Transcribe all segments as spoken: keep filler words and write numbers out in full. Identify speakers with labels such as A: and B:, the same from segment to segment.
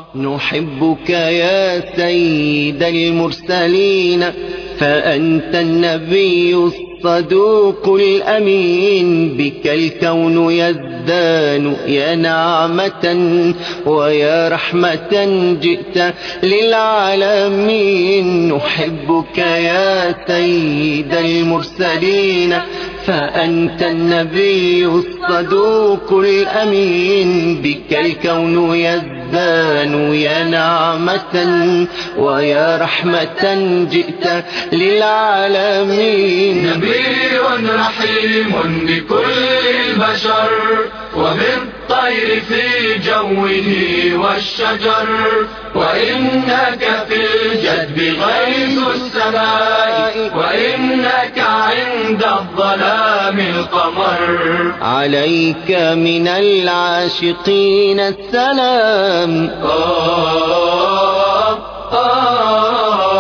A: نحبك يا سيد المرسلين، فأنت النبي الصدوق الأمين. بك الكون يزدان يا نعمة ويا رحمة جئت للعالمين. نحبك يا سيد المرسلين، فأنت النبي الصدوق الأمين. بك الكون يزدان يا نعمة ويا رحمة جئت للعالمين.
B: نبي رحيم بكل البشر وبالطير في جوه والشجر، وإنك في الجدب غيث السماء، وإنك عند الظلام القمر.
A: عليك من العاشقين السلام.
B: آه آه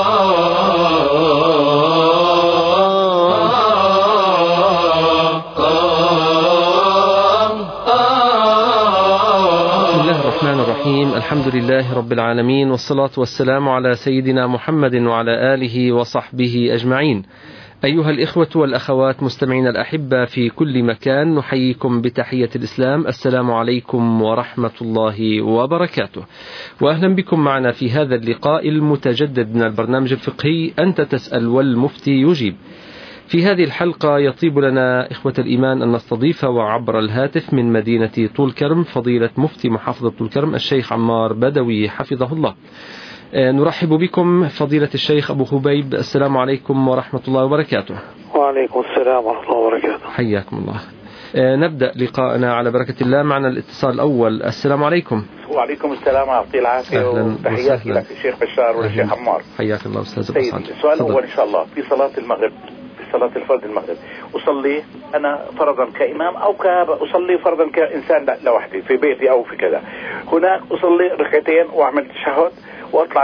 C: الحمد لله رب العالمين، والصلاة والسلام على سيدنا محمد وعلى آله وصحبه أجمعين. أيها الإخوة والأخوات مستمعين الأحبة في كل مكان، نحييكم بتحية الإسلام. السلام عليكم ورحمة الله وبركاته، وأهلا بكم معنا في هذا اللقاء المتجدد من البرنامج الفقهي أنت تسأل والمفتي يجيب. في هذه الحلقة يطيب لنا إخوة الإيمان أن نستضيف وعبر الهاتف من مدينة طول كرم فضيلة مفتي محافظة طول كرم الشيخ عمار بدوي حفظه الله. نرحب بكم فضيلة الشيخ أبو خبيب. السلام عليكم ورحمة الله وبركاته.
D: وعليكم السلام ورحمة الله وبركاته.
C: حياكم الله. نبدأ لقاءنا على بركة الله. معنا الاتصال الأول. السلام عليكم.
E: وعليكم السلام ورحمة الله العافية، وتحياتي لك الشيخ بشار والشيخ عمار.
C: حياك الله أستاذ
E: سيدي. السؤال الأول إن شاء الله في صلاة المغرب، صلاة الفرد المغرب، أصلي أنا فرضا كإمام أو أصلي فرضا كإنسان لوحدي في بيتي أو في كذا. هناك أصلي ركعتين وأعمل تشهد وأطلع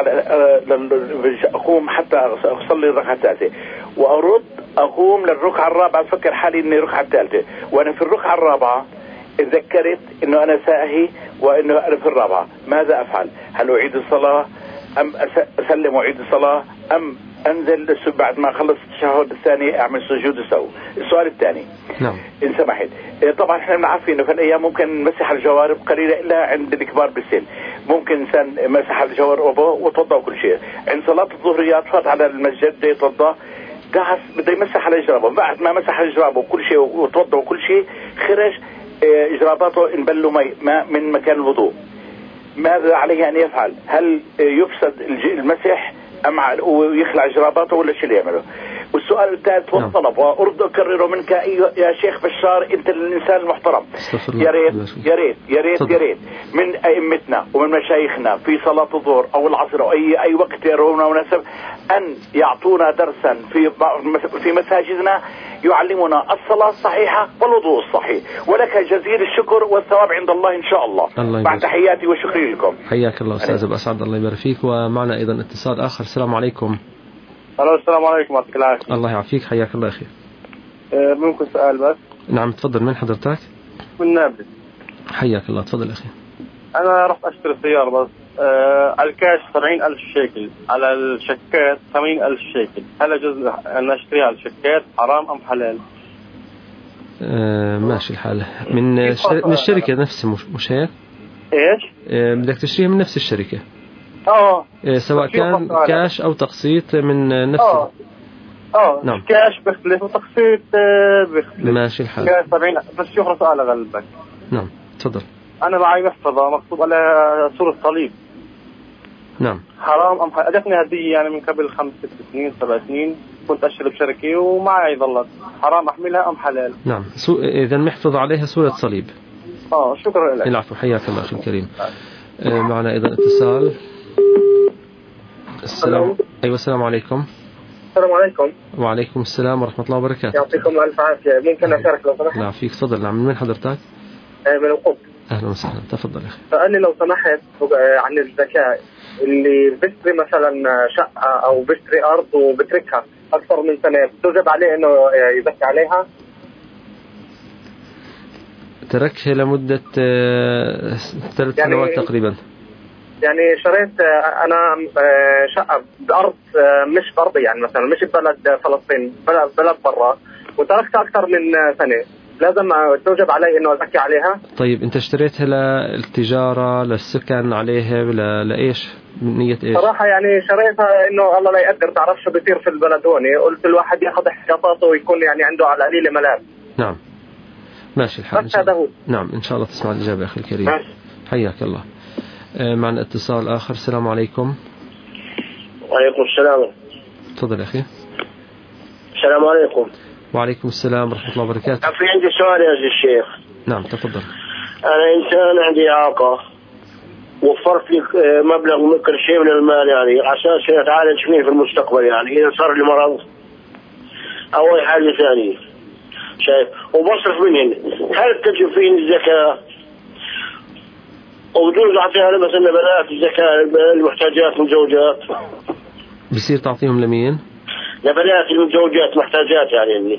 E: أقوم حتى أصلي الركعة الثالثة، وأرد أقوم للركعة الرابعة، أفكر حالي إني ركعة الثالثة، وأنا في الركعة الرابعة تذكرت إنه أنا ساهي وإنه أنا في الرابعة. ماذا أفعل؟ هل أعيد الصلاة أم أسلم وأعيد الصلاة أم أنزل بعد ما خلص التشهد الثاني أعمل سجود السهو؟ السؤال الثاني
C: نعم
E: إن سمحت، طبعا احنا بنعرف إنه في الأيام ممكن نمسح الجوارب قليلة إلا عند الكبار بالسن، ممكن إنسان مسح الجوارب وتوضأ وكل شيء. عند صلاة الظهريات فات على المسجد يتوضأ، قاعد بده يمسح على جرابه، بعد ما مسح جرابه وكل شيء وتوضأ وكل شيء خرج جراباته انبلوا ماء من مكان الوضوء. ماذا عليه أن يفعل؟ هل يفسد المسح أم ويخلع جراباته ولا شيء اللي يعمله؟ والسؤال الثالث والطلب، وأرد أكرره منك يا شيخ بشار، أنت الإنسان المحترم، يا ريت يا ريت يا ريت يا ريت من أئمتنا ومن مشايخنا في صلاة الظهر أو العصر أو أي أي وقت يرونا مناسب أن يعطونا درسا في في مساجدنا يعلمنا الصلاة الصحيحة والوضوء الصحيح. ولك جزيل الشكر والثواب عند الله إن شاء الله.
C: الله
E: بعد تحياتي وشكري لكم.
C: حياك الله أستاذ أبو أسعد، الله يبارك فيك. ومعنا أيضا اتصال آخر. السلام عليكم.
D: الو السلام عليكم ورحمة الله وبركاته.
C: الله يعافيك، حياك الله أخي.
D: أه ممكن سؤال بس؟
C: نعم تفضل. من حضرتك؟
D: من نابلس.
C: حياك الله، تفضل أخي.
D: أنا رحت أشتري سيارة بس أه على الكاش سبعين ألف شيكل، على الشكات ثمانين ألف شيكل، هل يجوز أن أشتريها على الشكات حرام أم حلال؟
C: أه ماشي الحال. من من الشركة نفسها مش مش هيك؟
D: إيش؟
C: أه بدك تشتريها من نفس الشركة.
D: اه
C: سواء كان كاش او تقسيط من نفس
D: اه اه
C: نعم.
D: كاش بيختلف وتقسيط بيختلف.
C: ماشي الحال.
D: كاش سبعين بس شو سؤال غلبك.
C: نعم تفضل.
D: انا معي محفظه مكتوب عليها صوره صليب.
C: نعم
D: حرام ام حرام؟ اجتني هديه يعني من قبل خمس ست سنين سبع سنين، كنت اشتري بشركه ومعي ظلت، حرام احملها ام حلال؟
C: نعم سو... اذا محفظه عليها صوره صليب.
D: اه شكرا لك.
C: العفو، حياك الله اخي الكريم. آه معنا ايضا اتصال. السلام. أيوة السلام عليكم.
F: السلام عليكم.
C: وعليكم السلام ورحمة الله وبركاته.
F: يعطيكم ألف عافية. ممكن أشارك لو سمحت؟
C: لا فيك، تفضل. نعم من وين حضرتك؟
F: من القدس.
C: أهلا وسهلا، تفضل يا أخي.
F: سألني لو سمحت عن الزكاة، اللي بيشتري مثلا شقة أو بيشتري أرض وبتركها أكثر من سنة توجب عليه إنه يزكي عليها؟
C: تركها لمدة ثلاث
F: يعني
C: سنوات تقريبا.
F: يعني شريت أنا شقة بأرض مش بأرضي، يعني مثلا مش ببلد فلسطين، بلد بلد برا، وتركتها أكثر من سنة، لازم توجب علي إنه أزكي عليها.
C: طيب أنت اشتريتها للتجارة، للسكن عليها، ولا لإيش؟ نية إيش؟
F: صراحة يعني شريتها إنه الله لا يقدر، تعرف شو بيصير في البلد هون، قلت الواحد ياخذ احتياطاته ويكون يعني عنده على القليل ملاذ.
C: نعم ماشي الحال.
F: بس هذا هو.
C: نعم إن شاء الله تسمع الإجابة أخي الكريم.
F: ماشي.
C: حياك الله. معنا اتصال آخر. السلام عليكم.
G: وعليكم السلام.
C: تفضل أخي.
G: السلام عليكم.
C: وعليكم السلام ورحمة الله وبركاته.
G: في عندي سؤال يا أخي الشيخ.
C: نعم تفضل.
G: أنا إنسان عندي إعاقة، وفرت لي مبلغ مكر شيء من المال يعني على أساس أتعالج فيه في المستقبل، يعني إذا صار لي مرض أو أي حاجة ثانية شايف وبصرف منهن، هل تجب فيهن الزكاة؟ وبجوز أعطيها مثلا بنات الزكاة المحتاجات من زوجات؟
C: بصير تعطيهم لمين؟
G: لبنات المتزوجات محتاجات يعني إني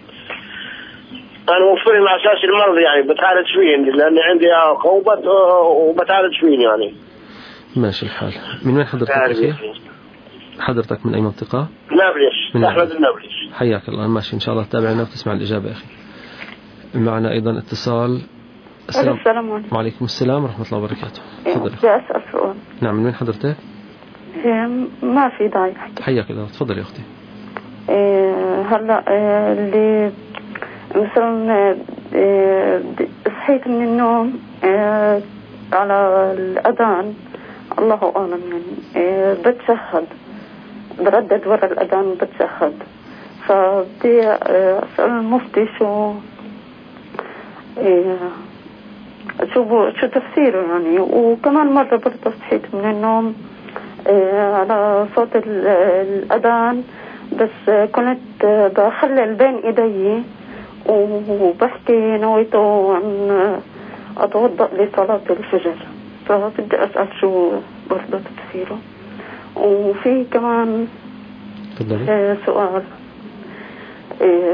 G: أنا موفرهم على أساس المرض، يعني بتعالج فيهن لأن عندي إعاقة وبت... وبتعالج فيهن يعني.
C: ماشي الحال. من وين حضرتك أخي؟ حضرتك من أي منطقة؟
G: نابلس. من أحمد النابلس.
C: حياك الله. ماشي إن شاء الله تتابعنا وتسمع الإجابة أخي. معنا أيضا اتصال.
H: السلام, السلام عليكم.
C: وعليكم السلام ورحمة الله وبركاته. تفضل.
H: بدي أسأل سؤال.
C: نعم من وين حضرتك؟
H: ما في داعي أحكي.
C: حياك الله. تفضل يا أختي.
H: إيه هلا إيه اللي مثلا إيه صحيت من النوم إيه على الأذان، الله أعلم يعني إيه بتشهد، بردد ورا الأذان بتشهد، فبدي أسأل المفتي شو إيه شو شو تفسيره يعني. وكمان مرة برضه صحيت من النوم إيه على صوت الأذان، بس كنت بخلل بين إيدي وبحكي نويته عن أتوضأ لصلاة الفجر، فبدي أسأل شو برضه تفسيره. وفي كمان إيه سؤال إيه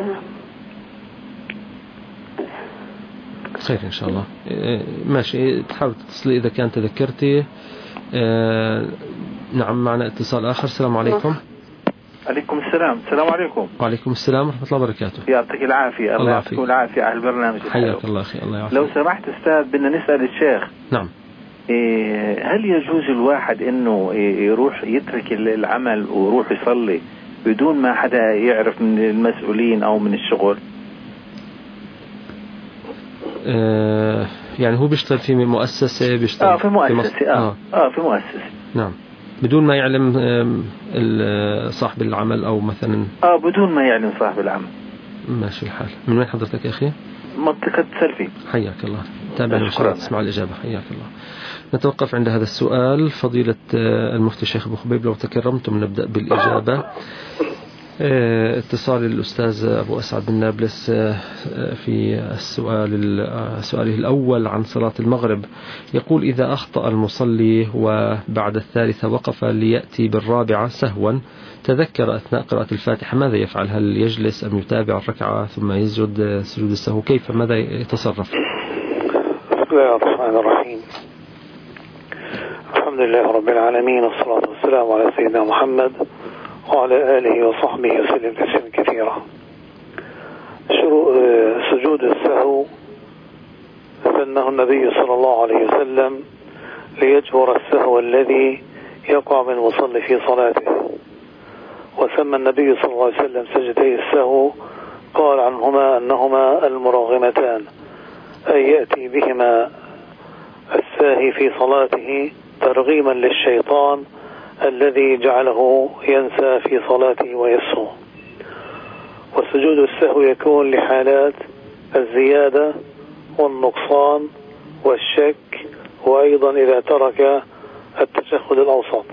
C: خير إن شاء الله. ماشي تحاول تتصلي إذا كانت تذكرتي. آه نعم معنا اتصال آخر. السلام عليكم.
I: عليكم السلام. السلام عليكم.
C: وعليكم السلام ورحمة الله وبركاته.
I: يعطيك العافية. الله يعطيك العافية على البرنامج.
C: حياك الله أخي. الله يعافيك.
I: لو سمحت أستاذ بدنا نسأل الشيخ.
C: نعم.
I: إيه هل يجوز الواحد إنه يروح يترك العمل ويروح يصلي بدون ما حدا يعرف من المسؤولين أو من الشغل؟
C: آه يعني هو بيشتغل في مؤسسة، بيشتغل
I: آه في مؤسسة في آه. آه في مؤسسة.
C: نعم بدون ما يعلم صاحب العمل أو مثلا
I: آه بدون ما يعلم صاحب العمل.
C: ماشي الحال. من وين حضرتك يا أخي؟
I: منطقة سلفي.
C: حياك الله. تابع إن شاء الله تسمع الإجابة. حياك الله. نتوقف عند هذا السؤال. فضيلة المفتي الشيخ أبو خبيب لو تكرمتم نبدأ بالإجابة. اتصال الأستاذ أبو أسعد بن نابلس في السؤال سؤاله الأول عن صلاة المغرب، يقول إذا أخطأ المصلي وبعد الثالثة وقف ليأتي بالرابعة سهوا تذكر أثناء قراءة الفاتحة ماذا يفعل؟ هل يجلس أم يتابع الركعة ثم يسجد سجود السهو؟ كيف ماذا يتصرف؟
J: بسم الله الرحمن الرحيم. الحمد لله رب العالمين والصلاة والسلام على سيدنا محمد وعلى آله وصحبه وسلم تسليما كثيرا. سجود السهو سنه النبي صلى الله عليه وسلم ليجبر السهو الذي يقع من المصلي في صلاته، وسمى النبي صلى الله عليه وسلم سجدي السهو قال عنهما أنهما المراغمتان، أي يأتي بهما الساهي في صلاته ترغيما للشيطان الذي جعله ينسى في صلاته ويسهو. وسجود السهو يكون لحالات الزيادة والنقصان والشك، وأيضا إذا ترك التشهد الأوسط.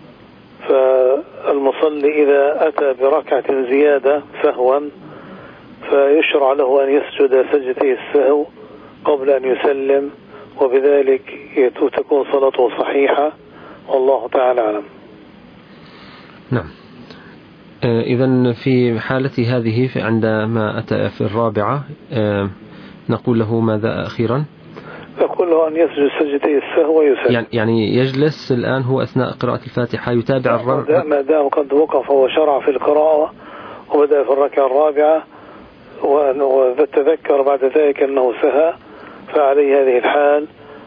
J: فالمصلي إذا أتى بركعة زيادة سهوا فيشرع له أن يسجد سجدتي السهو قبل أن يسلم، وبذلك تكون صلاته صحيحة والله تعالى أعلم.
C: نعم. إذن في حالتي هذه عندما أتى في الرابعة نقول له ماذا أخيرا؟
J: نقول له أن يسجد سجدتي السهو ويسلم.
C: يعني يعني يجلس الآن هو أثناء قراءة الفاتحة يتابع الركعة
J: ما دام قد وقف وشرع في القراءة وبدأ في الركعة الرابعة وتذكر بعد ذلك أنه سهى، فعليه هذه الحال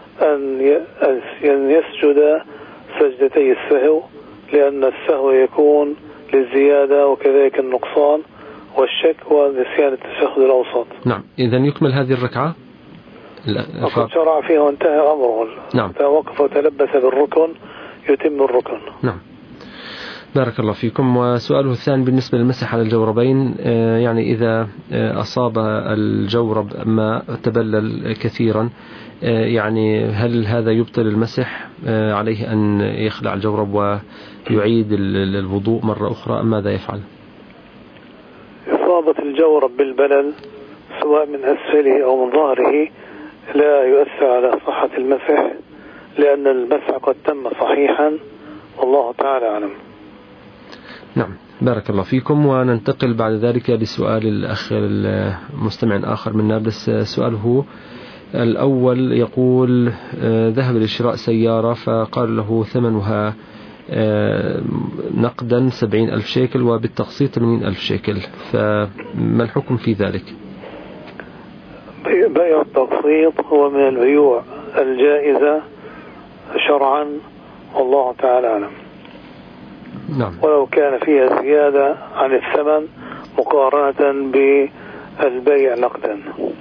J: أن يسجد سجدتي السهو، لأن السهو يكون للزيادة وكذلك النقصان والشك ونسيان التشهد الأوسط.
C: نعم. إذن يكمل هذه الركعة
J: وقد شرع فيها وانتهى أمره.
C: نعم.
J: وقف وتلبس بالركن يتم الركن.
C: نعم. بارك الله فيكم. وسؤاله الثاني بالنسبة للمسح على الجوربين، يعني إذا أصاب الجورب ما تبلل كثيرا، يعني هل هذا يبطل المسح؟ عليه أن يخلع الجورب ويعيد الوضوء مرة أخرى أم ماذا يفعل؟
J: إصابة الجورب بالبلل سواء من أسفله أو من ظهره لا يؤثر على صحة المسح، لأن المسح قد تم صحيحا والله تعالى أعلم.
C: نعم. بارك الله فيكم. وننتقل بعد ذلك لسؤال الأخ المستمع آخر من نابلس. سؤاله الأول يقول ذهب لشراء سيارة فقال له ثمنها نقدا سبعين ألف شيكل وبالتقسيط ثمانين ألف شيكل، فما الحكم في ذلك؟
J: بيع التقسيط هو من البيوع الجائزة شرعا والله تعالى أعلم.
C: نعم.
J: ولو كان فيها زيادة عن الثمن مقارنة بالبيع نقدا.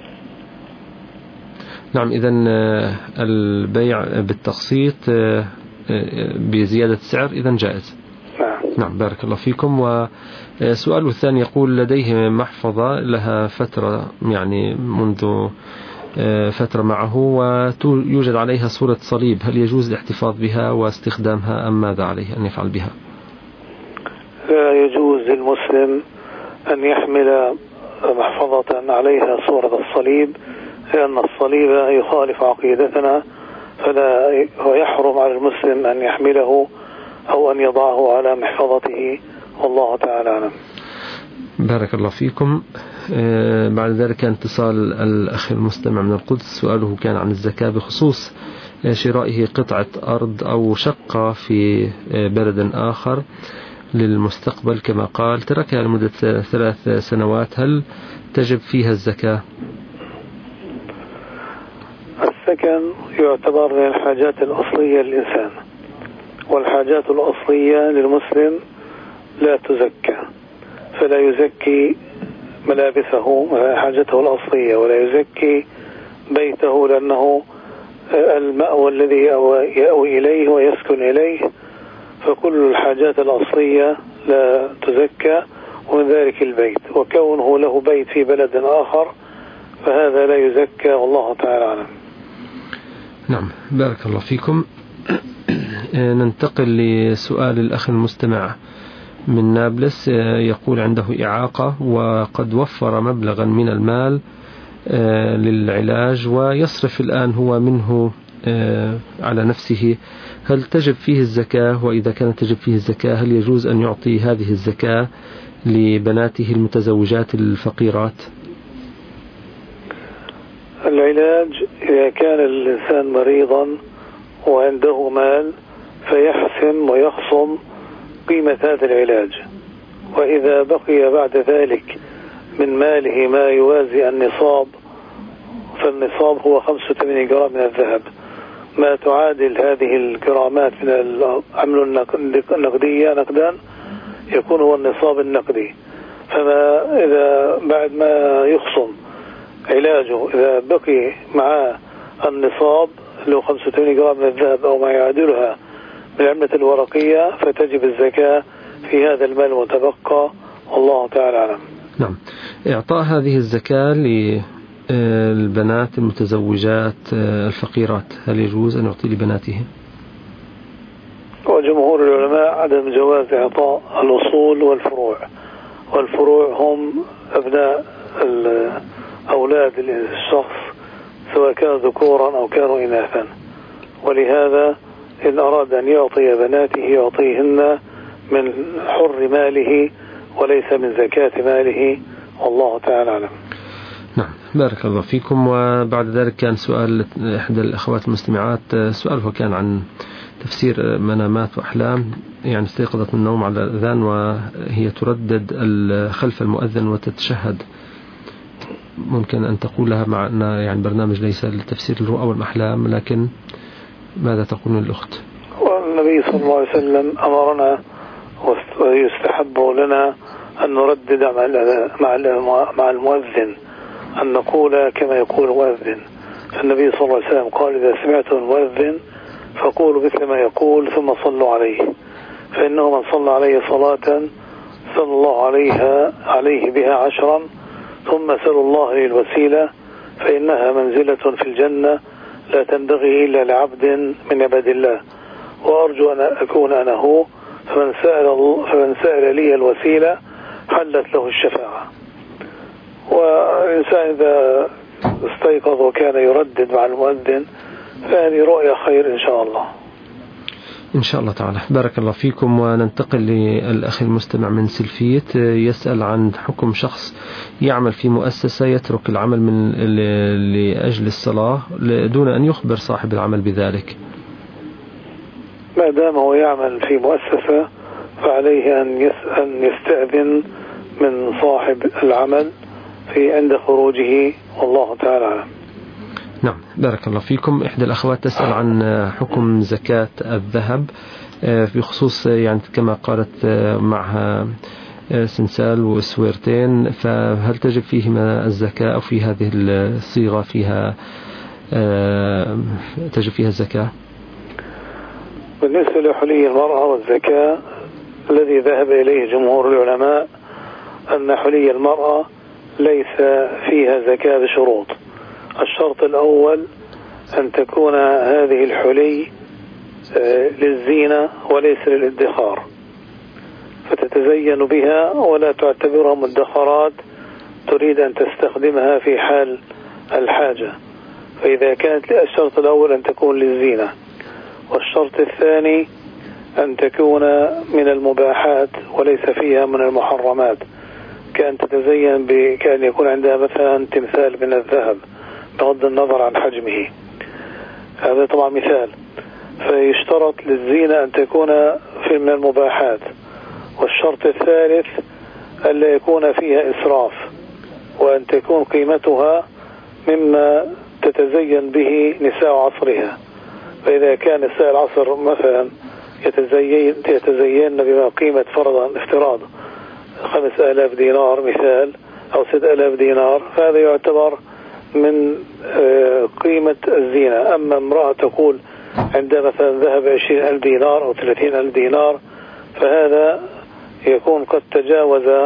C: نعم. إذن البيع بالتقسيط بزيادة السعر إذن جائز.
J: نعم.
C: نعم. بارك الله فيكم. وسؤاله الثاني يقول لديه محفظة لها فترة، يعني منذ فترة معه، ويوجد عليها صورة صليب، هل يجوز الاحتفاظ بها واستخدامها أم ماذا عليه أن يفعل بها؟
J: لا يجوز للمسلم أن يحمل محفظة عليها صورة الصليب، لأن الصليب يخالف عقيدتنا، فلا يحرم على المسلم أن يحمله أو أن يضعه على محفظته والله تعالى أعلم.
C: بارك الله فيكم. بعد ذلك اتصال الأخ المستمع من القدس، سؤاله كان عن الزكاة بخصوص شرائه قطعة أرض أو شقة في بلد آخر للمستقبل كما قال، تركها لمدة ثلاث سنوات، هل تجب فيها الزكاة؟
J: السكن يعتبر من الحاجات الأصلية للإنسان، والحاجات الأصلية للمسلم لا تزكى، فلا يزكي ملابسه حاجته الأصلية ولا يزكي بيته، لأنه المأوى الذي يأوي إليه ويسكن إليه، فكل الحاجات الأصلية لا تزكى، ومن ذلك البيت، وكونه له بيت في بلد آخر فهذا لا يزكى والله تعالى أعلم.
C: نعم. بارك الله فيكم. ننتقل لسؤال الأخ المستمع من نابلس، يقول عنده إعاقة وقد وفر مبلغا من المال للعلاج ويصرف الآن هو منه على نفسه، هل تجب فيه الزكاة؟ وإذا كانت تجب فيه الزكاة هل يجوز أن يعطي هذه الزكاة لبناته المتزوجات الفقيرات؟
J: العلاج إذا كان الإنسان مريضا وعنده مال فيحسن ويخصم قيمة هذا العلاج، وإذا بقي بعد ذلك من ماله ما يوازي النصاب، فالنصاب هو خمسة وثمانين جرام من الذهب، ما تعادل هذه الجرامات من العمل النقدية نقدا يكون هو النصاب النقدي. فما إذا بعد ما يخصم علاجه إذا بقي مع النصاب له خمسة وثمانين جرام من الذهب أو ما يعادلها من العملة الورقية فتجب الزكاة في هذا المال المتبقى والله تعالى أعلم.
C: نعم. إعطاء هذه الزكاة للبنات المتزوجات الفقيرات هل يجوز أن يعطي لبناتهم؟
J: وجمهور العلماء عدم جواز إعطاء الأصول والفروع، والفروع هم أبناء أولاد الشخص سواء كانوا ذكورا أو كانوا إناثا، ولهذا إن أراد أن يعطي بناته يعطيهن من حر ماله وليس من زكاة ماله والله تعالى أعلم.
C: نعم. بارك الله فيكم. وبعد ذلك كان سؤال إحدى الأخوات المستمعات، سؤاله كان عن تفسير منامات وأحلام، يعني استيقظت من النوم على الأذان وهي تردد خلف المؤذن وتتشهد، ممكن أن تقول لها مع أن يعني برنامج ليس لتفسير الرؤى والأحلام، لكن ماذا تقول الأخت؟
J: والنبي صلى الله عليه وسلم أمرنا ويستحب لنا أن نردد مع المؤذن، أن نقول كما يقول المؤذن. فالنبي صلى الله عليه وسلم قال: إذا سمعتم المؤذن فقولوا مثل ما يقول ثم صلوا عليه، فإنه من صلى عليه صلاة صلى الله عليها عليه بها عشرا، ثم سلوا الله لي الوسيلة فإنها منزلة في الجنة لا تنبغي إلا لعبد من عباد الله، وأرجو أن أكون أنا هو، فمن سأل, فمن سأل لي الوسيلة حلت له الشفاعة. والإنسان إذا استيقظ وكان يردد مع المؤذن فهذه رؤيا خير إن شاء الله.
C: إن شاء الله تعالى. بارك الله فيكم. وننتقل للأخ المستمع من سلفيت، يسأل عن حكم شخص يعمل في مؤسسة يترك العمل من لأجل الصلاة دون أن يخبر صاحب العمل بذلك.
J: ما دام هو يعمل في مؤسسة فعليه أن يستأذن من صاحب العمل في عند خروجه، والله تعالى أعلم.
C: نعم بارك الله فيكم. إحدى الأخوات تسأل عن حكم زكاة الذهب بخصوص يعني كما قالت معها سنسال وسويرتين، فهل تجب فيهما الزكاة أو في هذه الصيغة فيها تجب فيها الزكاة؟
J: بالنسبة لحلي المرأة والزكاة الذي ذهب إليه جمهور العلماء أن حلي المرأة ليس فيها زكاة بشروط. الشرط الأول أن تكون هذه الحلي للزينة وليس للادخار، فتتزين بها ولا تعتبرها مدخرات تريد أن تستخدمها في حال الحاجة. فإذا كانت الشرط الأول أن تكون للزينة، والشرط الثاني أن تكون من المباحات وليس فيها من المحرمات، كأن تتزين بكأن يكون عندها مثلا تمثال من الذهب بغض النظر عن حجمه، هذا طبعا مثال. فيشترط للزينة أن تكون في من المباحات. والشرط الثالث ألا يكون فيها إسراف، وأن تكون قيمتها مما تتزين به نساء عصرها. فإذا كان نساء العصر مثلا يتزين يتزين بما قيمة فرضا افتراض خمس آلاف دينار مثال أو ست آلاف دينار، فهذا يعتبر من قيمة الزينة. أما امرأة تقول عندها مثلا ذهب عشرين ألف دينار أو ثلاثين ألف دينار، فهذا يكون قد تجاوز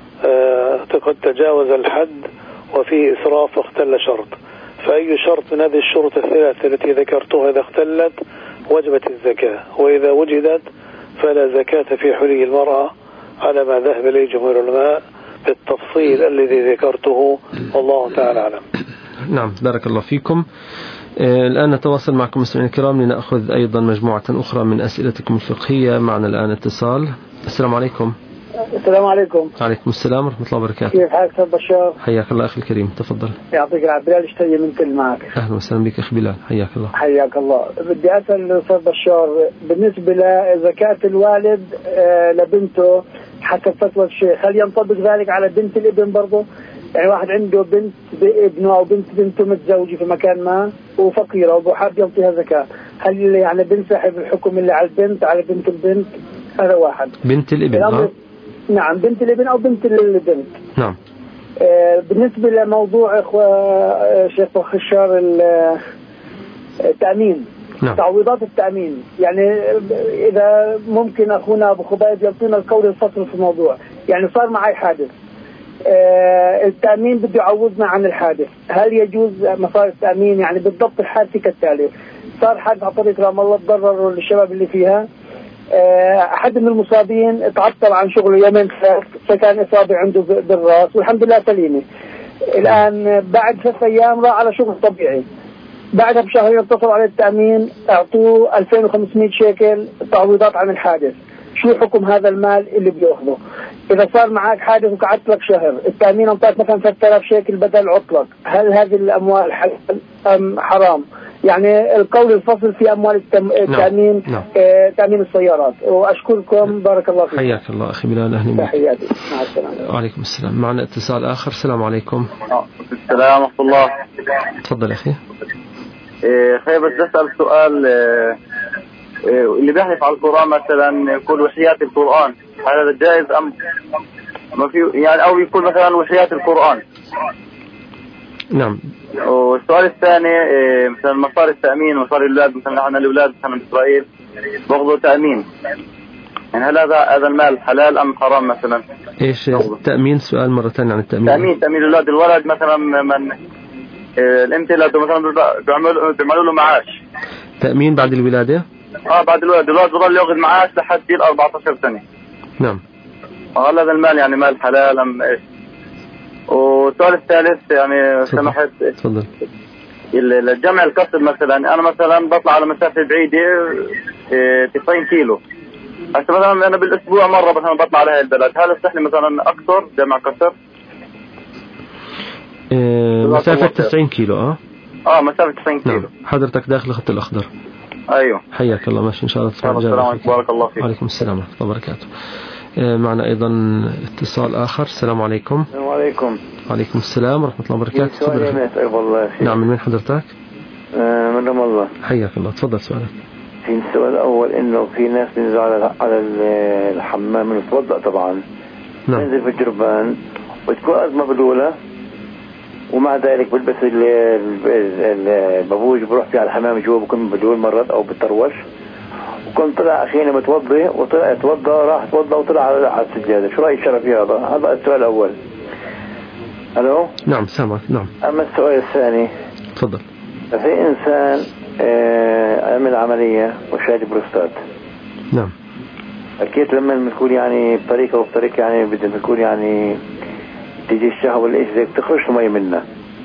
J: قد تجاوز الحد وفيه إسراف واختل شرط. فأي شرط من هذه الشروط الثلاثة التي ذكرتها إذا اختلت وجبت الزكاة، وإذا وجدت فلا زكاة في حلي المرأة على ما ذهب إليه جمهور العلماء بالتفصيل الذي ذكرته، والله تعالى أعلم.
C: نعم بارك الله فيكم. الآن نتواصل معكم مستمعينا الكرام لنأخذ أيضا مجموعة أخرى من أسئلتكم الفقهية. معنا الآن اتصال. السلام عليكم.
K: السلام عليكم.
C: وعليكم السلام ورحمة الله وبركاته.
K: كيف حالك أستاذ بشار؟
C: حياك الله أخي الكريم، تفضل.
K: يعطيك العافية. بلال اشتري من كل معك.
C: أهلا وسهلا بك أخي بلال، حياك الله.
K: حياك الله. بدي أسأل أستاذ بشار بالنسبة لزكاة الوالد لبنته حسب فتوى الشيخ، هل ينطبق ذلك على بنت الابن برضه؟ يعني واحد عنده بنت بابنه أو بنت بنته متزوجة في مكان ما وفقيرة وحاب يعطيها زكاة، هل يعني بنسحب الحكم اللي على البنت على بنت البنت؟ هذا واحد.
C: بنت الابن ها؟
K: نعم بنت الابن أو بنت البنت.
C: نعم.
K: آه بالنسبة لموضوع إخوة شيخ خشار التأمين،
C: نعم.
K: تعويضات التأمين، يعني إذا ممكن أخونا أبو خبايب يعطينا القول الفصل في الموضوع. يعني صار معي حادث، آه التأمين بده يعوضنا عن الحادث، هل يجوز مسار التأمين؟ يعني بالضبط الحادثة كالتالي: صار حادث على طريق رام الله، تضرروا الشباب اللي فيها، أحد من المصابين تعطل عن شغله يومين ثلاث، فكان إصابة عنده بالرأس والحمد لله سليمة. الآن بعد ثلاث أيام راح على شغل طبيعي، بعدها بشهرين اتصلوا على التأمين أعطوه ألفين وخمسمائة شيكل تعويضات عن الحادث. شو حكم هذا المال اللي بيأخذه؟ إذا صار معك حادث وقعدت لك شهر، التأمين أنطاك مثلا ثلاثة آلاف شيكل بدل عطلك، هل هذه الأموال حلال أم حرام؟ يعني القول الفصل في أموال التم... التأمين
C: نعم.
K: آه... تأمين السيارات. وأشكركم بارك الله فيكم.
C: حياك الله أخي بلال، أهلا بك.
K: تحياتي، مع السلامة.
C: وعليكم السلام. معنا اتصال آخر. السلام عليكم.
L: السلام ورحمة الله.
C: تفضل أخي.
L: إيه خير، بس أسأل سؤال. إيه اللي بيحلف على القرآن مثلا يقول وحياة القرآن، هل هذا جائز أم ما في يعني، أو يقول مثلا وحياة القرآن؟
C: نعم.
L: والسؤال الثاني إيه مثلا مصاري التأمين ومصاري الأولاد، مثلا عندنا الأولاد مثلا بإسرائيل بياخذوا تأمين، يعني هل هذا هذا المال حلال أم حرام مثلا؟
C: إيش التأمين؟ سؤال مرة ثانية عن التأمين.
L: تأمين تأمين الأولاد، الولد مثلا من إيه الأنت لا مثلا بيعملوا بيعملوا له معاش.
C: تأمين بعد الولادة؟
L: اه بعد الولد، الولد ظل ياخذ معاش لحد جيل أربعة عشر سنة.
C: نعم.
L: هل هذا المال يعني مال حلال أم إيش؟ والسؤال الثالث يعني سمحت،
C: تفضل.
L: الجمع القصد مثلا، أنا مثلا بطلع على مسافة بعيدة تسعين كيلو، هسه مثلا أنا بالأسبوع مرة مثلا بطلع على هاي البلد، هل يصح لي مثلا أكثر جمع قصر؟
C: إيه مسافة تسعين كيلو. اه
L: اه مسافة تسعين كيلو.
C: نعم. حضرتك داخل الخط الأخضر.
L: ايوه.
C: حياك الله، ماشي إن شاء الله تسمع
L: السلام عليكم. بارك الله فيك.
C: وعليكم السلام ورحمة الله وبركاته. معنا أيضا اتصال آخر. السلام عليكم.
I: السلام عليكم.
C: وعليكم السلام ورحمة الله وبركاته.
I: تفضل.
C: نعم، من وين حضرتك؟
I: آه من رام الله.
C: حياك الله، تفضل سؤالك.
I: في السؤال الأول إنه في ناس بينزلوا على على الحمام يتوضأ طبعا.
C: نعم.
I: ينزل في الجربان وتكون أزمة بدولة، ومع ذلك بلبس البابوج بروح فيه على الحمام جوا، بكون بدول مرات أو بالتروش. وكنت طلع أخينا متوضي وطلع يتوضى، راح توضى وطلع على السجادة. شو رأي الشرع في هذا؟ هذا السؤال الأول. ألو.
C: نعم سامعك. نعم.
I: أما السؤال الثاني.
C: تفضل.
I: في إنسان عمل عملية وشاد بروستات.
C: نعم.
I: أكيد لما تكون يعني بطريقة وبطريقة يعني بدنا تكون يعني تيجي الشهوة ولا إيش زي تخرج مي منه.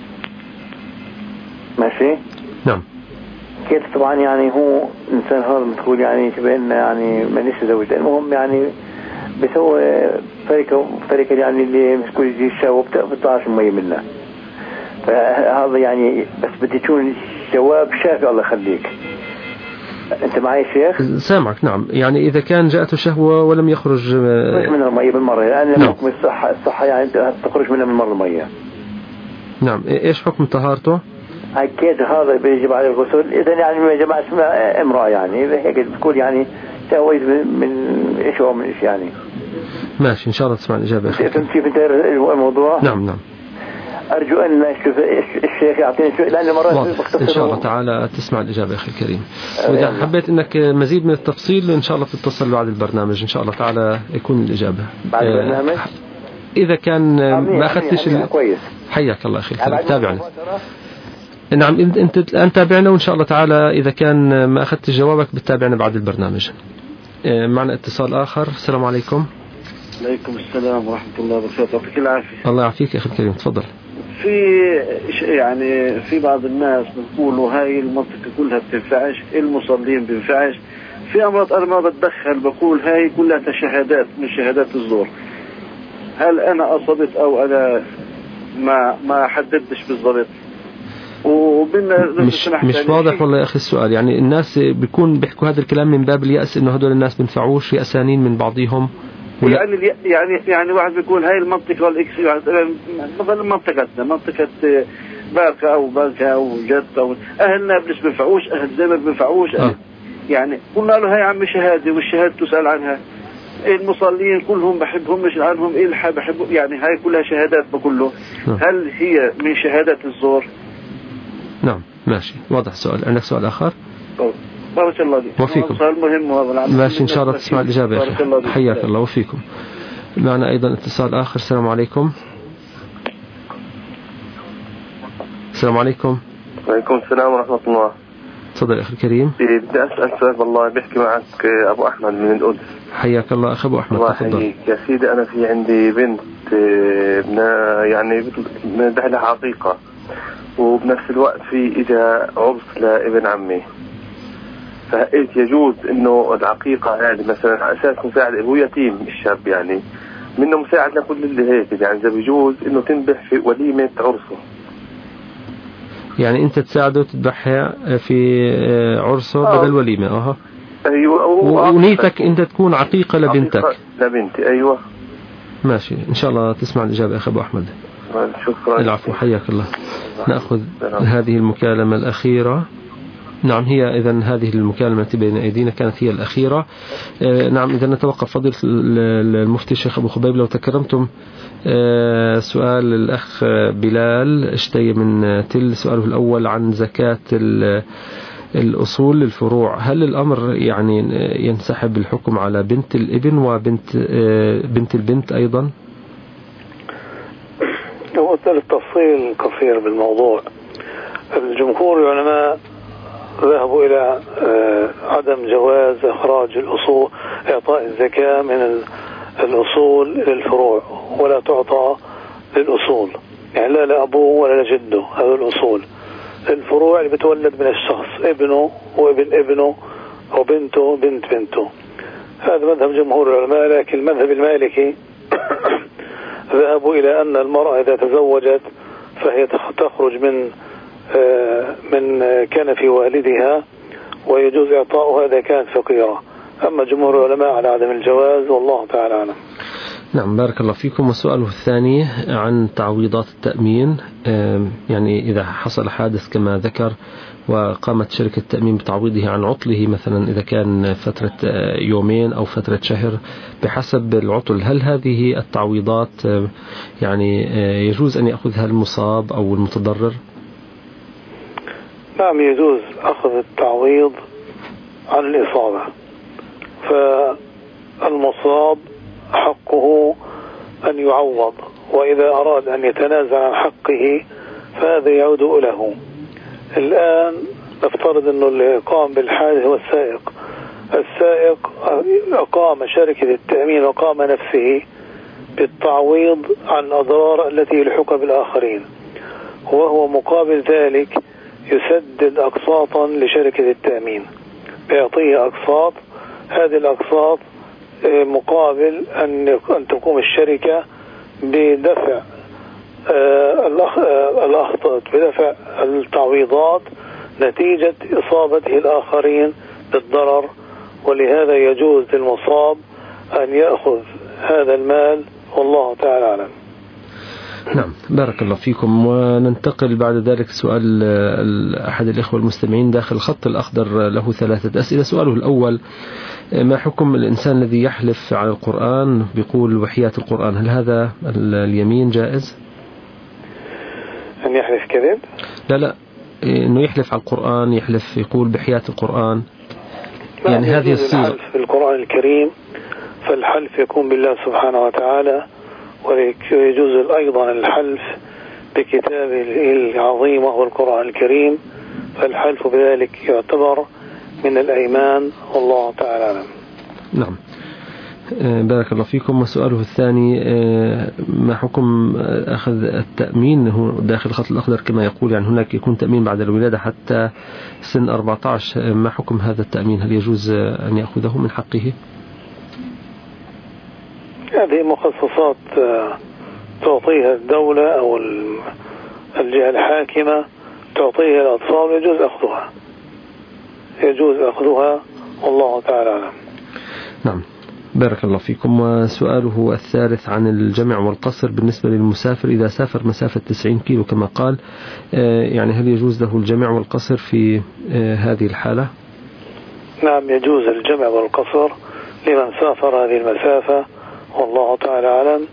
I: ماشي.
C: نعم.
I: كيف طبعا يعني هو إنسان هذا متقول يعني تبين يعني ما نيش زوج، المهم يعني بيسوي طريقة طريقة يعني اللي متقول يجي الشهوة بتطلعش مي منه. فهذا يعني بس بدي تكون جواب شافي الله يخليك. أنت معي شيخ؟
C: سامعك. نعم. يعني إذا كان جاءته شهوة ولم يخرج
I: مش من المية بالمرة، لأن
C: نعم.
I: حكم الصحة الصحة يعني تخرج منها من مرة المية.
C: نعم. إيش حكم طهارته؟
I: أكيد هذا بيجب عليه الغسل. إذا يعني ما جماعة اسمها امرأة يعني إذا هيك بتقول يعني سويت من إيش هو من إيش يعني.
C: ماشي إن شاء الله تسمع الإجابة.
I: فهمت كيف أنت الموضوع؟
C: نعم نعم.
I: أرجو أن أشوف الشيخ يعطيني شوي، لأن مرات
C: إن شاء الله تعالى تسمع الإجابة أخي الكريم. وإذا حبيت أنك مزيد من التفصيل إن شاء الله تتصل بعد البرنامج إن شاء الله تعالى يكون الإجابة.
I: بعد البرنامج؟
C: إذا كان ما أخذتش ال...
I: كويس.
C: حياك الله أخي الكريم، تابعني. نعم أنت الآن تابعنا وإن شاء الله تعالى إذا كان ما أخذت جوابك بتتابعنا بعد البرنامج. معنا اتصال آخر. السلام عليكم.
M: عليكم السلام ورحمة الله وبركاته. يعطيك العافية.
C: الله يعافيك أخي الكريم، تفضل.
M: في يعني في بعض الناس بيقولوا هاي المنطقة كلها بتنفعش، المصلين بينفعش. في أمراض أنا ما بتدخل، بقول هاي كلها شهادات من شهادات الزور. هل أنا أصبت أو أنا ما ما حددتش بالضبط؟
C: مش مش واضح والله يا أخي السؤال. يعني الناس بيكون بيحكوا هذا الكلام من باب اليأس إنه هدول الناس بنفعوش، يأسانين من بعضهم.
M: يعني يعني يعني واحد بيقول هاي المنطقة والإكس يعني مثلا منطقتنا منطقة باركة أو باركة أو جد أو أهل نابلس بنفعوش، أهل زمر بنفعوش.
C: آه.
M: يعني قلنا له هاي عم شهادة والشهادة تسأل عنها. المصلين كلهم بحبهم مش عنهم إلحى بحبهم، يعني هاي كلها شهادات بكله.
C: آه.
M: هل هي من شهادات الزور؟
C: نعم ماشي، واضح السؤال. عندك سؤال آخر؟
M: بارك الله فيك.
C: وفيكم.
M: سؤال مهم وهذا.
C: ماشي إن شاء الله تسمع الإجابة يا أخي. حياك الله وفيكم. معنا أيضا اتصال آخر. السلام عليكم. السلام عليكم.
L: وعليكم السلام ورحمة الله.
C: تفضل أخي الكريم.
L: بدي أسأل سؤال والله. بحكي معك أبو أحمد من القدس.
C: حياك الله أخي أبو أحمد، تفضل.
L: يا سيدي أنا في عندي بنت يعني بدها لها عقيقة، وبنفس الوقت في إجا عرس لابن عمي، فقلت يجوز إنه العقيقة هذه مثلا على أساس مساعد أبوه يتيم الشاب يعني،
N: منه مساعد لكل اللي هيك، يعني إذا بيجوز إنه تنبح في وليمة عرسه.
C: يعني أنت تساعده تذبحها في عرسه آه. بدل وليمة. أها
N: أيوة.
C: ونيتك أنت تكون عقيقة لبنتك.
N: عقيقة لبنتي. أيوة
C: ماشي، إن شاء الله تسمع الإجابة أخي أبو أحمد.
N: شكرا.
C: العفو، حياك الله. نأخذ هذه المكالمة الأخيرة. نعم، هي إذن هذه المكالمة التي بين أيدينا كانت هي الأخيرة. آه نعم، إذا نتوقف فضيلة المفتي الشيخ أبو خبيب لو تكرمتم. آه سؤال الأخ بلال اشتي من تل، سؤاله الأول عن زكاة الأصول للفروع، هل الأمر يعني ينسحب الحكم على بنت الابن وبنت آه بنت البنت أيضا؟
J: هو التفصيل كثير بالموضوع. الجمهور العلماء ذهبوا إلى عدم جواز إخراج الأصول، إعطاء الزكاة من الأصول للفروع، ولا تعطى للأصول، يعني لا لأبوه ولا لجده. هذا الأصول الفروع اللي بتولد من الشخص، ابنه وابن ابنه وبنته بنت بنته. هذا مذهب جمهور العلماء. لكن المذهب المالكي ذهبوا إلى أن المرأة إذا تزوجت فهي تخرج من من كان في والدها، ويجوز إعطاؤها إذا كانت فقيرة. أما جمهور العلماء على عدم الجواز، والله تعالى أعلم.
C: نعم، بارك الله فيكم. وسؤاله الثاني عن تعويضات التأمين، يعني إذا حصل حادث كما ذكر وقامت شركة التأمين بتعويضه عن عطله، مثلا إذا كان فترة يومين أو فترة شهر بحسب العطل، هل هذه التعويضات يعني يجوز أن يأخذها المصاب أو المتضرر؟
J: نعم، يجوز أخذ التعويض عن الإصابة. فالمصاب حقه أن يعوض، وإذا أراد أن يتنازل عن حقه فهذا يعود له. الآن نفترض أنه اللي قام بالحادث هو السائق. السائق أقام شركة التأمين وقام نفسه بالتعويض عن الأضرار التي يلحق بالآخرين، وهو مقابل ذلك يسدد أقساطا لشركة التأمين، بيعطيه أقساط. هذه الأقساط مقابل أن أن تقوم الشركة بدفع الأخطاء، بدفع التعويضات نتيجة إصابته الآخرين بالضرر. ولهذا يجوز للمصاب أن يأخذ هذا المال، والله تعالى أعلم.
C: نعم، بارك الله فيكم. وننتقل بعد ذلك سؤال أحد الإخوة المستمعين داخل الخط الأخضر، له ثلاثة أسئلة. سؤاله الأول: ما حكم الإنسان الذي يحلف على القرآن بيقول وحياة القرآن، هل هذا اليمين جائز؟
J: أن يحلف كذب؟
C: لا لا، إنه يحلف على القرآن، يحلف يقول بحياة القرآن، يعني هذه الصيغة.
J: الحلف في القرآن الكريم، فالحلف يكون بالله سبحانه وتعالى، ويجوز أيضا الحلف بكتابه العظيم وهو القرآن الكريم، فالحلف بذلك يعتبر من الأيمان، والله تعالى أعلم.
C: نعم، بارك الله فيكم. وسؤاله الثاني: ما حكم أخذ التأمين هو داخل الخط الأخضر كما يقول، يعني هناك يكون تأمين بعد الولادة حتى سن أربعة عشر، ما حكم هذا التأمين؟ هل يجوز أن يأخذه من حقه؟
J: هذه مخصصات تعطيها الدولة أو الجهة الحاكمة، تعطيها الأطفال، يجوز أخذها يجوز أخذها والله تعالى أعلم.
C: نعم، بارك الله فيكم. وسؤاله الثالث عن الجمع والقصر بالنسبة للمسافر إذا سافر مسافة تسعين كيلو كما قال، يعني هل يجوز له الجمع والقصر في هذه الحالة؟
J: نعم، يجوز الجمع والقصر لمن سافر هذه المسافة، والله تعالى أعلم.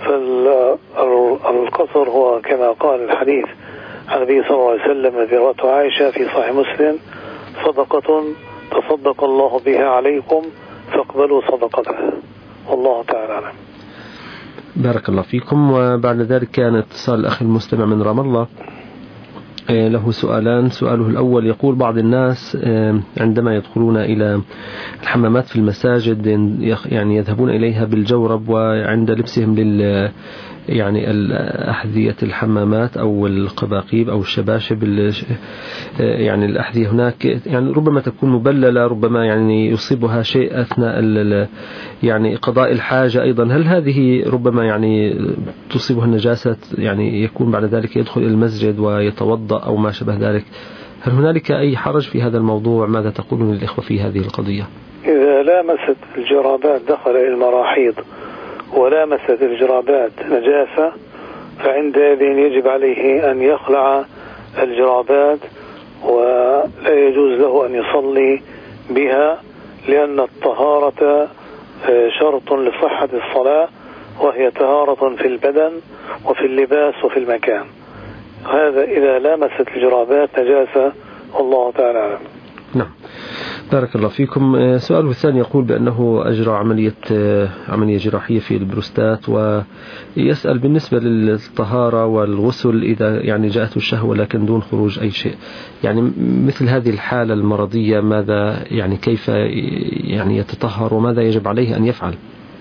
J: فالقصر هو كما قال الحديث عن النبي صلى الله عليه وسلم الذي رواه عائشة في صحيح مسلم: صدقة تصدق الله بها عليكم فاقبلوا صدقته، والله تعالى أعلم.
C: بارك الله فيكم. وبعد ذلك كان اتصال الأخ المستمع من رام الله، له سؤالان. سؤاله الأول يقول: بعض الناس عندما يدخلون إلى الحمامات في المساجد يعني يذهبون إليها بالجورب، وعند لبسهم يعني الأحذية الحمامات أو القباقيب أو الشباشب، يعني الأحذية هناك يعني ربما تكون مبللة، ربما يعني يصيبها شيء أثناء يعني قضاء الحاجة أيضا، هل هذه ربما يعني تصيبها النجاسة، يعني يكون بعد ذلك يدخل إلى المسجد ويتوضأ أو ما شابه ذلك؟ هل هنالك أي حرج في هذا الموضوع؟ ماذا تقولون للإخوة في هذه القضية؟
J: إذا لامست الجرابات دخل إلى المراحيض ولامست الجرابات نجاسة فعندئذ يجب عليه أن يخلع الجرابات، ولا يجوز له أن يصلي بها، لأن الطهارة شرط لصحة الصلاة، وهي طهارة في البدن وفي اللباس وفي المكان. هذا إذا لامست الجرابات نجاسة، والله تعالى أعلم.
C: نعم، بارك الله فيكم. سؤاله الثاني يقول بأنه أجرى عملية عملية جراحية في البروستات، ويسأل بالنسبة للطهارة والغسل إذا يعني جاءته الشهوة لكن دون خروج أي شيء، يعني مثل هذه الحالة المرضية ماذا يعني كيف يعني يتطهر وماذا يجب عليه أن يفعل؟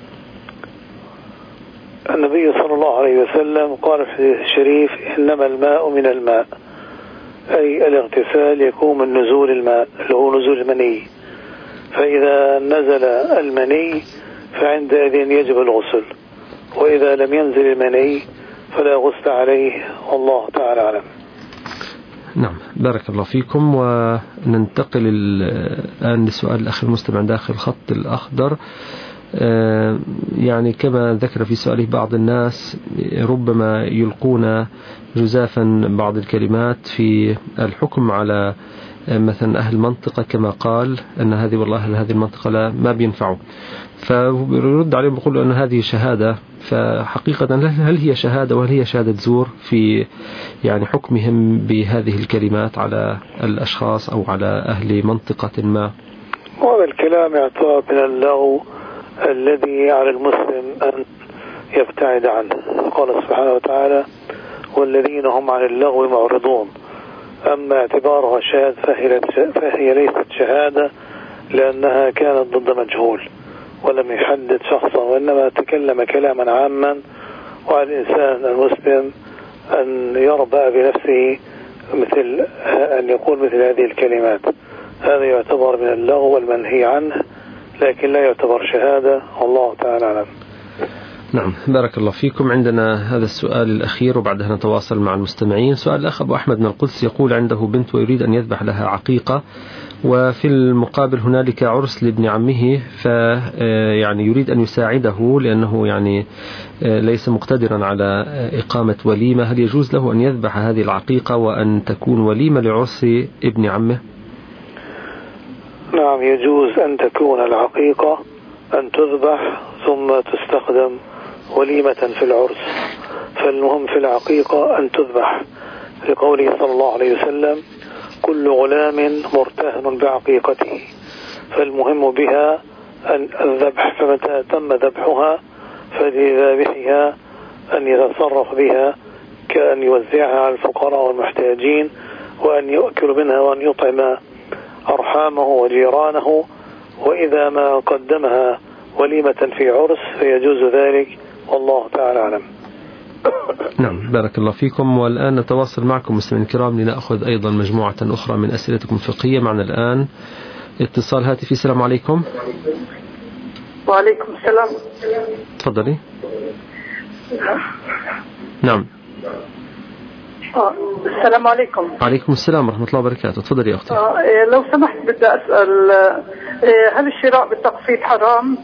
J: النبي صلى الله عليه وسلم قال في الحديث الشريف: إنما الماء من الماء، أي الاغتسال يكون من نزول الماء اللي هو نزول المني، فإذا نزل المني فعندئذ يجب الغسل، وإذا لم ينزل المني فلا غسل عليه، والله تعالى أعلم.
C: نعم، بارك الله فيكم. وننتقل الآن لسؤال الأخ المستمع داخل الخط الأخضر. يعني كما ذكر في سؤاله بعض الناس ربما يلقون جزافا بعض الكلمات في الحكم على مثلا أهل المنطقة، كما قال أن هذه والله هذه المنطقة لا ما بينفعوا، فيرد عليهم بيقول أن هذه شهادة. فحقيقة هل هي شهادة وهل هي شهادة زور في يعني حكمهم بهذه الكلمات على الأشخاص أو على أهل منطقة ما؟
J: وهذا الكلام يعتبر من اللغو الذي على المسلم أن يبتعد عنه. قال سبحانه وتعالى: والذين هم عن اللغو معرضون. أما اعتبارها شهادة فهي ليست شهادة، لأنها كانت ضد مجهول ولم يحدد شخصا، وإنما تكلم كلاما عاما، وعلى الإنسان المسلم أن يربأ بنفسه مثل أن يقول مثل هذه الكلمات. هذا يعتبر من اللغو والمنهي عنه، لكن لا يعتبر شهادة، والله تعالى أعلم.
C: نعم، بارك الله فيكم. عندنا هذا السؤال الأخير وبعدها نتواصل مع المستمعين. سؤال الأخ أبو أحمد من القدس يقول عنده بنت ويريد أن يذبح لها عقيقة، وفي المقابل هنالك عرس لابن عمه، ف يعني يريد أن يساعده لأنه يعني ليس مقتدرا على إقامة وليمة. هل يجوز له أن يذبح هذه العقيقة وأن تكون وليمة لعرس ابن عمه؟
J: نعم، يجوز أن تكون العقيقة أن تذبح ثم تستخدم وليمة في العرس، فالمهم في العقيقة أن تذبح، لقوله صلى الله عليه وسلم: كل غلام مرتهن بعقيقته. فالمهم بها أن الذبح، فمتى تم ذبحها فلذابحها أن يتصرف بها، كأن يوزعها على الفقراء والمحتاجين، وأن يأكل منها وأن يطعم أرحامه وجيرانه. وإذا ما قدمها وليمة في عرس فيجوز ذلك، والله تعالى أعلم.
C: نعم، بارك الله فيكم. والآن نتواصل معكم مستمعين الكرام لنأخذ أيضا مجموعة أخرى من أسئلتكم الفقهية. معنا الآن اتصال هاتفي. السلام عليكم.
O: وعليكم السلام.
C: تفضلي. نعم.
O: آه. السلام عليكم.
C: عليكم السلام ورحمة الله وبركاته. تفضلي يا أختي.
O: آه. إيه لو سمحت بدي أسأل، إيه هل الشراء بالتقسيط حرام؟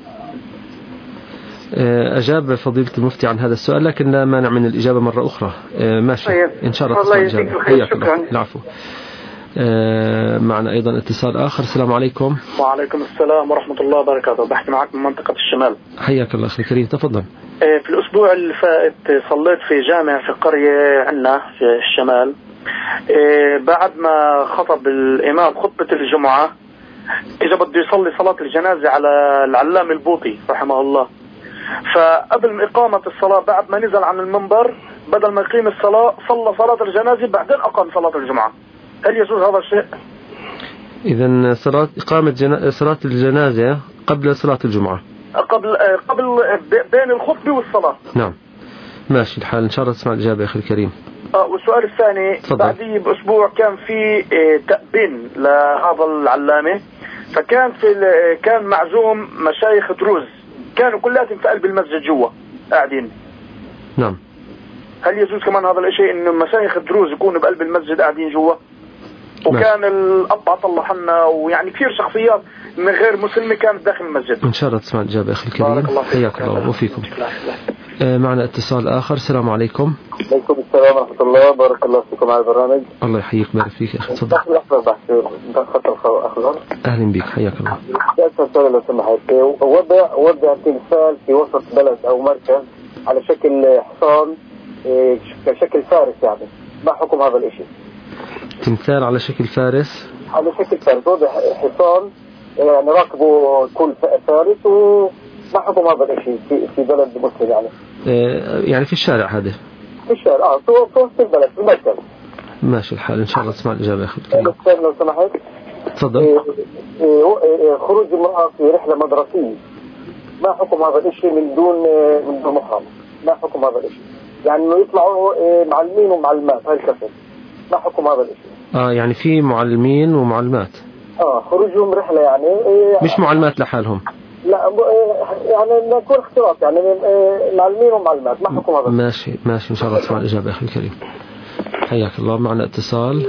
C: أجاب فضيلة المفتي عن هذا السؤال، لكن لا مانع من الإجابة مرة أخرى. ماشي
O: طيب.
C: إن شاء الله.
O: الله يجزيك الخير، شكرا.
C: العفو. معنا أيضا اتصال آخر. السلام عليكم.
P: وعليكم السلام ورحمة الله وبركاته. بحكي معك من منطقة الشمال.
C: حياك الله أخي الكريم، تفضل.
P: في الأسبوع اللي فات صليت في جامع في قرية عنا في الشمال. بعد ما خطب الإمام خطبة الجمعة إجا بده يصلي صلاة الجنازة على العلام البوطي رحمه الله، فقبل إقامة الصلاة بعد ما نزل عن المنبر بدل ما يقيم الصلاة صلى صلاة الجنازة بعدين أقام صلاة الجمعة. هل يجوز هذا الشيء؟
C: إذن صلاة إقامة جنا... صلاة الجنازة قبل صلاة الجمعة،
P: قبل قبل بين الخطبة والصلاة.
C: نعم. ماشي الحال، إن شاء الله تسمع الإجابة يا أخي الكريم.
P: آه والسؤال الثاني، بعديه بأسبوع كان في آه تأبين لهذا العلامة، فكان في كان معزوم مشايخ دروز كانوا كلاتهم في قلب المسجد جوا قاعدين.
C: نعم.
P: هل يجوز كمان هذا الشيء إنه مشايخ دروز يكونوا بقلب المسجد قاعدين جوا؟ وكان الأب عطله حنا ويعني كثير شخصيات من غير مسلمة كانت داخل المسجد.
C: إن شاء الله تسمع الإجابة يا أخي الكريم. حياك الله وفيكم. آه معنا اتصال آخر. السلام عليكم.
Q: عليكم السلام ورحمة الله، بارك الله فيكم على البرنامج.
C: الله يحييك بارك فيك يا أخي، تفضل. أهلا بك، حياك الله.
Q: أسأل لو سمحت، وضع وضع تمثال في وسط بلد أو مركز على شكل حصان كشكل فارس، يعني ما حكم هذا الإشي؟
C: تمثال على شكل فارس؟
Q: على شكل فارس، وضع حصان يعني راكبه كل فارس، وما حكم هذا الإشي في في بلد مسلم يعني؟
C: آه يعني في الشارع هذا؟
Q: في الشارع، اه في وسط البلد في المركز.
C: ماشي الحال، إن شاء الله تسمع الإجابة يا أخي الكريم.
Q: لو سمحت.
C: تفضل.
Q: إيه إيه خروج امرأة في رحلة مدرسية، ما حكم هذا الإشي من دون من دون محرم؟ ما حكم هذا الإشي؟ يعني إنه يطلعوا معلمين ومعلمات هاي الكفر، ما حكم هذا الإشي؟
C: آه يعني في معلمين ومعلمات.
Q: آه خروجهم رحلة يعني إيه
C: مش معلمات لحالهم؟
Q: لا يعني نكون اختلاط يعني معلمين ومعلمات، ما حكم هذا؟
C: ماشي ماشي، إن شاء الله تسمع الإجابة يا أخي الكريم. حياك الله. معنا اتصال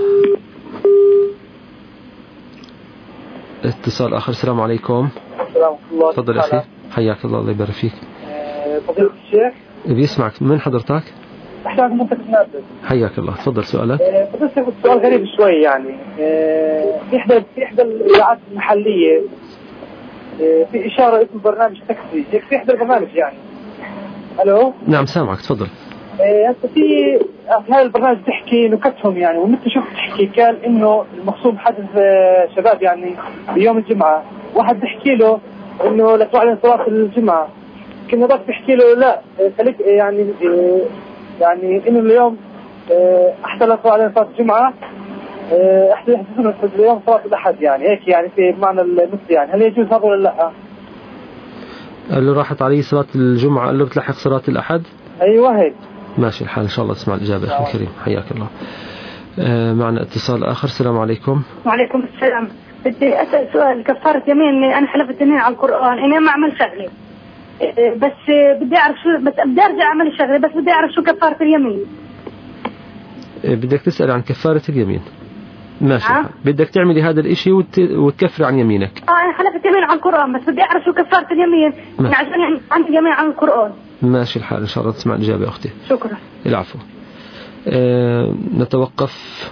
C: اتصال آخر. السلام عليكم.
K: السلام الله.
C: تفضل أخي، حياك الله، الله يبارك فيك.
K: فضيلة الشيخ
C: بيسمعك، من حضرتك؟
K: أحتاج منطقة نابلس.
C: حياك الله، تفضل سؤالك.
K: فضيلة الشيخ السؤال غريب شوي يعني، في إحدى في إحدى الإذاعات المحلية في إشارة اسم برنامج تاكسي، هيك في إحدى البرنامج يعني. ألو. نعم
C: سامعك، تفضل.
K: هسه في هاي البرنامج تحكي نكتهم يعني، ومثل شفت تحكي قال إنه المقصود حدث شباب يعني بيوم الجمعة، واحد بيحكي له إنه لا تعلن صلاة الجمعة، كنا ذاك بيحكي له لا خليك يعني يعني إنه اليوم أحسن لا تعلن صلاة الجمعة، أحسن يحدثون اليوم صلاة الأحد، يعني هيك يعني في معنى المثل يعني، هل يجوز هذا ولا لا؟
C: قال له راحت عليه صلاة الجمعة، قال له بتلحق صلاة الأحد.
K: أيوة هيك.
C: ماشي الحال، إن شاء الله تسمع الإجابة يا أخي الكريم. حياك الله. آه معنا اتصال آخر. السلام عليكم.
R: وعليكم السلام. بدي أسأل سؤال، كفارة يمين أنا حلفت يمين على القرآن إني ما أعمل شغلة، بس بدي أعرف شو، بس بدي أرجع أعمل الشغلة، بس بدي أعرف شو كفارة اليمين.
C: آه بدك تسأل عن كفارة اليمين. ماشي. أه؟ بدك تعملي هذا الإشي وت... وتكفر عن يمينك.
R: آه أنا حلفت يمين على القرآن، بس بدي أعرف شو كفارة اليمين عشان عندي يمين على القرآن.
C: ماشي الحال، إن شاء الله تسمع الإجابة يا أختي.
R: شكرا.
C: العفو. آه نتوقف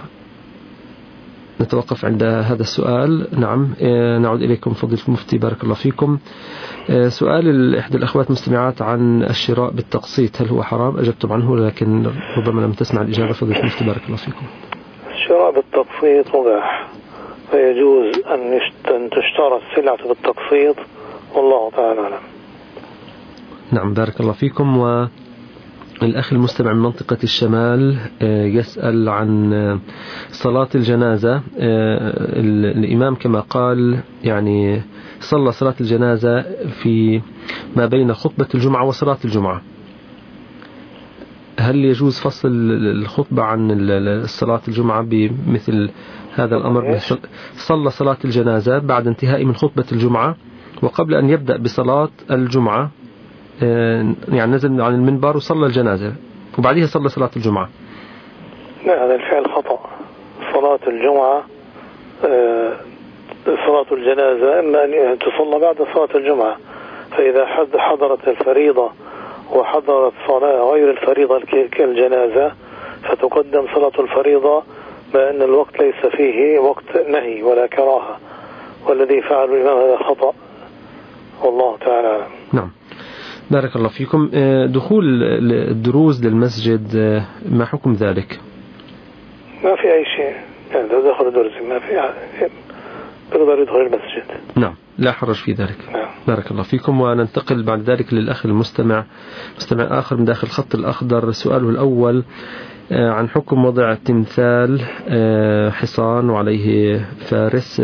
C: نتوقف عند هذا السؤال. نعم. آه نعود إليكم فضيلة المفتي، بارك الله فيكم. آه سؤال إحدى الأخوات مستمعات عن الشراء بالتقسيط، هل هو حرام؟ أجبتم عنه لكن ربما لم تسمع الإجابة فضيلة المفتي، بارك الله فيكم.
J: الشراء بالتقسيط مباح، فيجوز أن تشترى السلعة بالتقسيط، والله تعالى أعلم.
C: نعم بارك الله فيكم. والأخ المستمع من منطقة الشمال يسأل عن صلاة الجنازة. الإمام كما قال يعني صلى صلاة الجنازة في ما بين خطبة الجمعة وصلاة الجمعة، هل يجوز فصل الخطبة عن صلاة الجمعة بمثل هذا الأمر؟ صلى صلاة الجنازة بعد انتهاء من خطبة الجمعة، وقبل أن يبدأ بصلاة الجمعة يعني نزل عن المنبر وصلى الجنازة وبعدها صلى صلاة الجمعة.
J: لا، هذا الفعل خطأ. صلاة الجمعة صلاة الجنازة إما أن تصلى بعد صلاة الجمعة، فإذا حضرت الفريضة وحضرت صلاة غير الفريضة كالجنازة فتقدم صلاة الفريضة، ما أن الوقت ليس فيه وقت نهي ولا كراهة، والذي فعل الإمام هذا خطأ، والله تعالى.
C: نعم بارك الله فيكم. دخول الدروز للمسجد ما حكم ذلك؟
J: ما في أي شيء، يعني دخول الدروز ما في، يقدر يدخل المسجد.
C: نعم لا حرج في ذلك.
J: نعم.
C: بارك الله فيكم. وننتقل بعد ذلك للأخ المستمع مستمع آخر من داخل الخط الأخضر. سؤاله الأول عن حكم وضع تمثال حصان وعليه فارس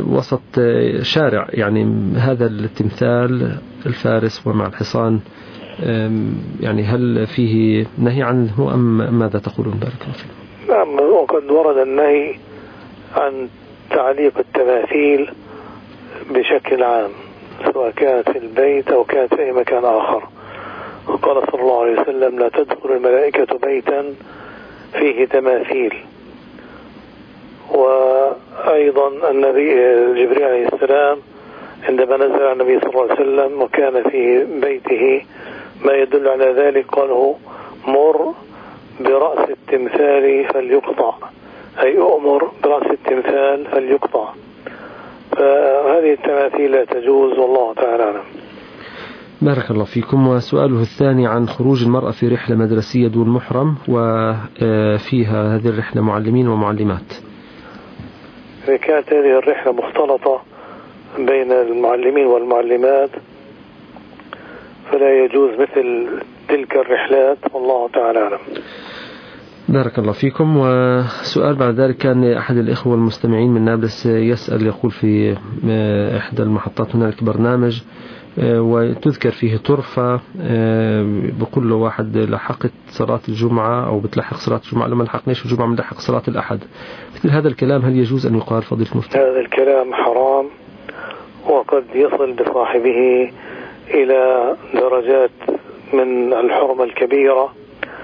C: وسط شارع، يعني هذا التمثال الفارس ومع الحصان يعني هل فيه نهي عنه أم ماذا تقولون؟ بارك الله فيكم.
J: نعم، وقد ورد النهي عن تعليق التماثيل بشكل عام، سواء كانت في البيت أو كانت في أي مكان آخر. وقال صلى الله عليه وسلم: لا تدخل الملائكة بيتا فيه تماثيل. وأيضا النبي جبريل عليه السلام عندما نزل على النبي صلى الله عليه وسلم وكان في بيته ما يدل على ذلك، قاله: مر برأس التمثال فليقطع، أي أؤمر برأس التمثال فليقطع. فهذه التماثيل لا تجوز، والله تعالى أعلم.
C: بارك الله فيكم. وسؤاله الثاني عن خروج المرأة في رحلة مدرسية دون محرم، وفيها هذه الرحلة معلمين ومعلمات.
J: إذا كانت هذه الرحلة مختلطة بين المعلمين والمعلمات فلا يجوز مثل تلك الرحلات، والله تعالى أعلم.
C: بارك الله فيكم. وسؤال بعد ذلك، كان أحد الإخوة المستمعين من نابلس يسأل، يقول: في إحدى المحطات هناك برنامج وتذكر فيه طرفة، بقول له واحد: لحقت صلاة الجمعة أو بتلحق صلاة الجمعة، لما لحقناش الجمعة بنلحق صلاة الأحد. مثل هذا الكلام هل يجوز أن يقال فضيلة المفتي؟
J: هذا الكلام حرام، وقد يصل بصاحبه إلى درجات من الحرمة الكبيرة،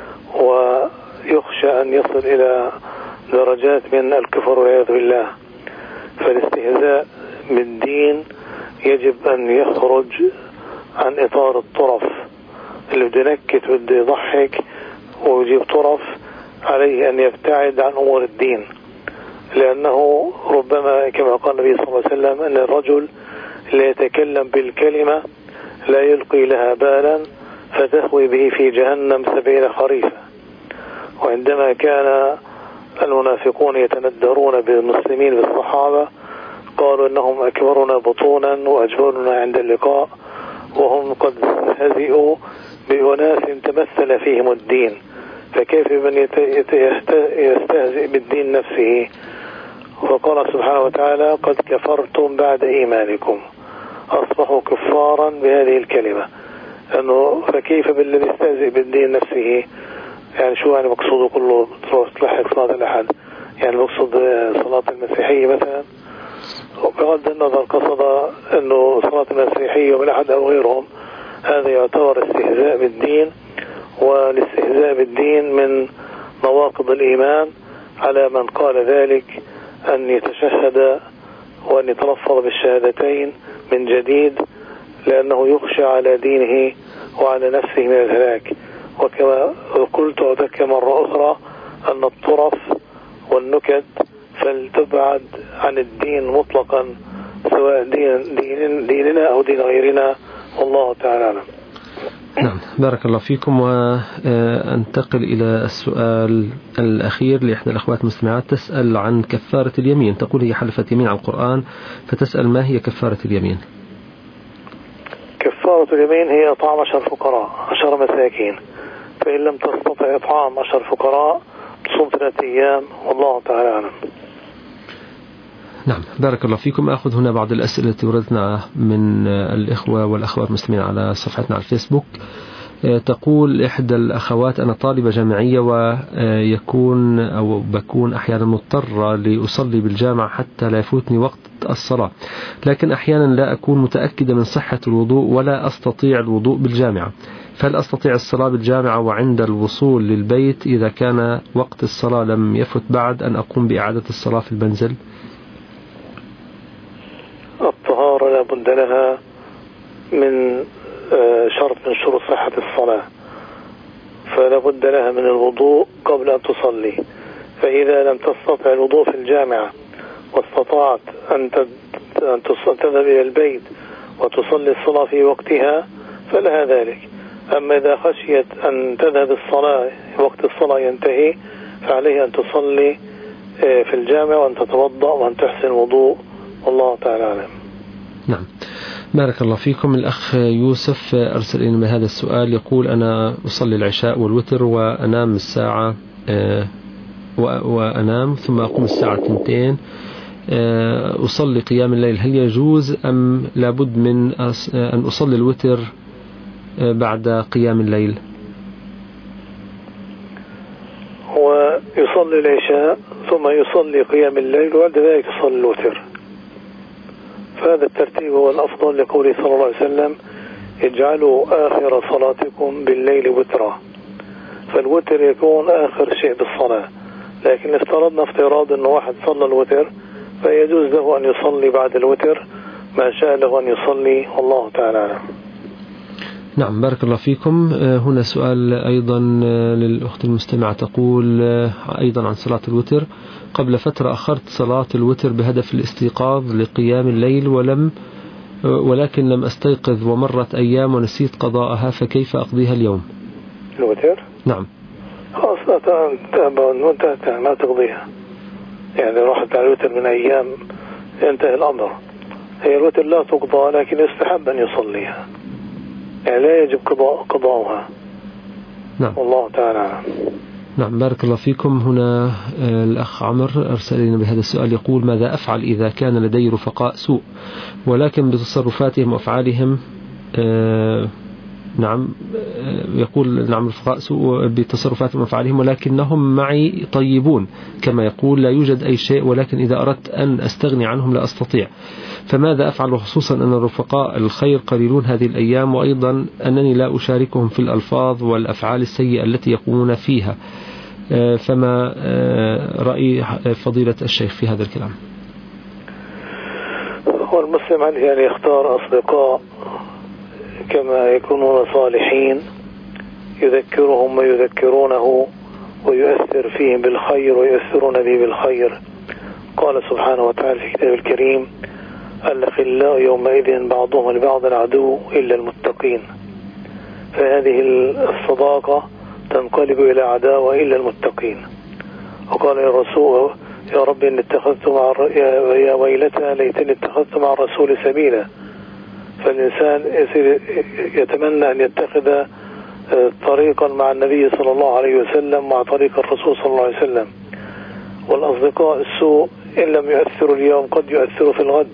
J: ويخشى أن يصل إلى درجات من الكفر والعياذ بالله. فالاستهزاء بالدين يجب أن يخرج عن إطار الطرف. اللي بده ينكت وبده يضحك ويجيب طرف، عليه أن يبتعد عن أمور الدين، لأنه ربما كما قال النبي صلى الله عليه وسلم أن الرجل لا يتكلم بالكلمة لا يلقي لها بالا فتهوي به في جهنم سبعين خريفا. وعندما كان المنافقون يتندرون بالمسلمين بالصحابة قالوا إنهم أكبرنا بطونا وأجبرنا عند اللقاء، وهم قد استهزئوا بأناس تمثل فيهم الدين، فكيف من يستهزئ بالدين نفسه؟ وقال سبحانه وتعالى: قد كفرتم بعد إيمانكم، أصبحوا كفارا بهذه الكلمة. أنه فكيف بالذي يستهزئ بالدين نفسه؟ يعني شو يعني مقصوده كله تلحق صلاة الأحد؟ يعني مقصود صلاة المسيحية مثلا، وبغض النظر قصد أنه صلاة المسيحية والأحد أو غيرهم، هذا يعتبر استهزاء بالدين، والاستهزاء بالدين من نواقض الإيمان، على من قال ذلك أن يتشهد وأن يتلفظ بالشهادتين من جديد، لأنه يخشى على دينه وعلى نفسه من الهلاك. وكما قلت وذكر مرة أخرى أن الطرف والنكت فلتبعد عن الدين مطلقا، سواء دين دين ديننا أو دين غيرنا، والله تعالى أعلم.
C: نعم، بارك الله فيكم. وأنتقل إلى السؤال الأخير لإحدى الأخوات المستمعات، تسأل عن كفارة اليمين. تقول هي حلفت يمين على القرآن، فتسأل: ما هي كفارة اليمين؟
J: كفارة اليمين هي إطعام عشر فقراء، عشر مساكين، فإن لم تستطع إطعام عشر فقراء تصوم ثلاثة أيام، والله تعالى أعلم.
C: نعم، بارك الله فيكم. أخذ هنا بعض الأسئلة التي وردتنا من الإخوة والأخوات المسلمين على صفحتنا على الفيسبوك. تقول إحدى الأخوات: أنا طالبة جامعية ويكون أو بكون أحيانا مضطرة لأصلي بالجامعة حتى لا يفوتني وقت الصلاة، لكن أحيانا لا أكون متأكدة من صحة الوضوء ولا أستطيع الوضوء بالجامعة، فهل أستطيع الصلاة بالجامعة وعند الوصول للبيت إذا كان وقت الصلاة لم يفت بعد أن أقوم بإعادة الصلاة في المنزل؟
J: الطهارة لا بد لها من شرط من شروط صحة الصلاة، فلا بد لها من الوضوء قبل أن تصلي. فإذا لم تستطع الوضوء في الجامعة واستطعت أن تذهب إلى البيت وتصلي الصلاة في وقتها فلها ذلك. أما إذا خشيت أن تذهب الصلاة وقت الصلاة ينتهي فعليه أن تصلي في الجامع وأن تتوضأ وأن تحسن وضوء، والله تعالى أعلم.
C: نعم، بارك الله فيكم. الأخ يوسف أرسل إلينا هذا السؤال، يقول: أنا أصلي العشاء والوتر وأنام الساعة وأنام ثم أقوم الساعة اثنتين، أصلي قيام الليل، هل يجوز أم لابد من أن أصلي الوتر بعد قيام الليل؟
J: هو يصلي العشاء ثم يصلي قيام الليل وبعد ذلك يصلي الوتر، فهذا الترتيب هو الأفضل لقوله صلى الله عليه وسلم اجعلوا آخر صلاتكم بالليل وترا، فالوتر يكون آخر شيء بالصلاة. لكن افترضنا افتراض أنه واحد صلى الوتر فيجوز له أن يصلي بعد الوتر ما شاء له أن يصلي، والله تعالى أعلم.
C: نعم، بارك الله فيكم. هنا سؤال أيضا للأخت المستمعة، تقول أيضا عن صلاة الوتر: قبل فترة أخرت صلاة الوتر بهدف الاستيقاظ لقيام الليل ولم ولكن لم أستيقظ ومرت أيام ونسيت قضاءها، فكيف أقضيها اليوم؟
J: الوتر؟
C: نعم.
J: خلاص انتهت، ما تقضيها، يعني راحت على الوتر من أيام ينتهي الأمر. هي الوتر لا تقضى لكن يستحب أن يصليها، يعني لا يجب قضاء قضاؤها.
C: نعم،
J: والله تعالى.
C: نعم، بارك الله فيكم. هنا الأخ عمر أرسل لنا بهذا السؤال، يقول: ماذا أفعل إذا كان لدي رفقاء سوء ولكن بتصرفاتهم وأفعالهم آه نعم يقول نعم رفقاء سوء بتصرفاتهم وأفعالهم ولكنهم معي طيبون كما يقول، لا يوجد أي شيء، ولكن إذا أردت أن أستغني عنهم لا أستطيع، فماذا أفعل؟ وخصوصا أن الرفقاء الخير قليلون هذه الأيام، وأيضا أنني لا أشاركهم في الألفاظ والأفعال السيئة التي يقومون فيها، فما رأي فضيلة الشيخ في هذا الكلام؟
J: هو المسلم عليه أن يختار أصدقاء كما يكونون صالحين يذكرهم ويذكرونه ويؤثر فيهم بالخير ويؤثرون به بالخير. قال سبحانه وتعالى في كتابه الكريم: الأخلاء يومئذ بعضهم لبعض عدو إلا المتقين. فهذه الصداقة تنقلب إلى عداوة إلا المتقين. وقال يا رسول يا رب إن اتخذت مع الر... يا... يا ويلتى ليتني اتخذت مع الرسول سبيلا. فالإنسان يتمنى أن يتخذ طريقا مع النبي صلى الله عليه وسلم مع طريق الرسول صلى الله عليه وسلم. والأصدقاء السوء إن لم يؤثروا اليوم قد يؤثروا في الغد،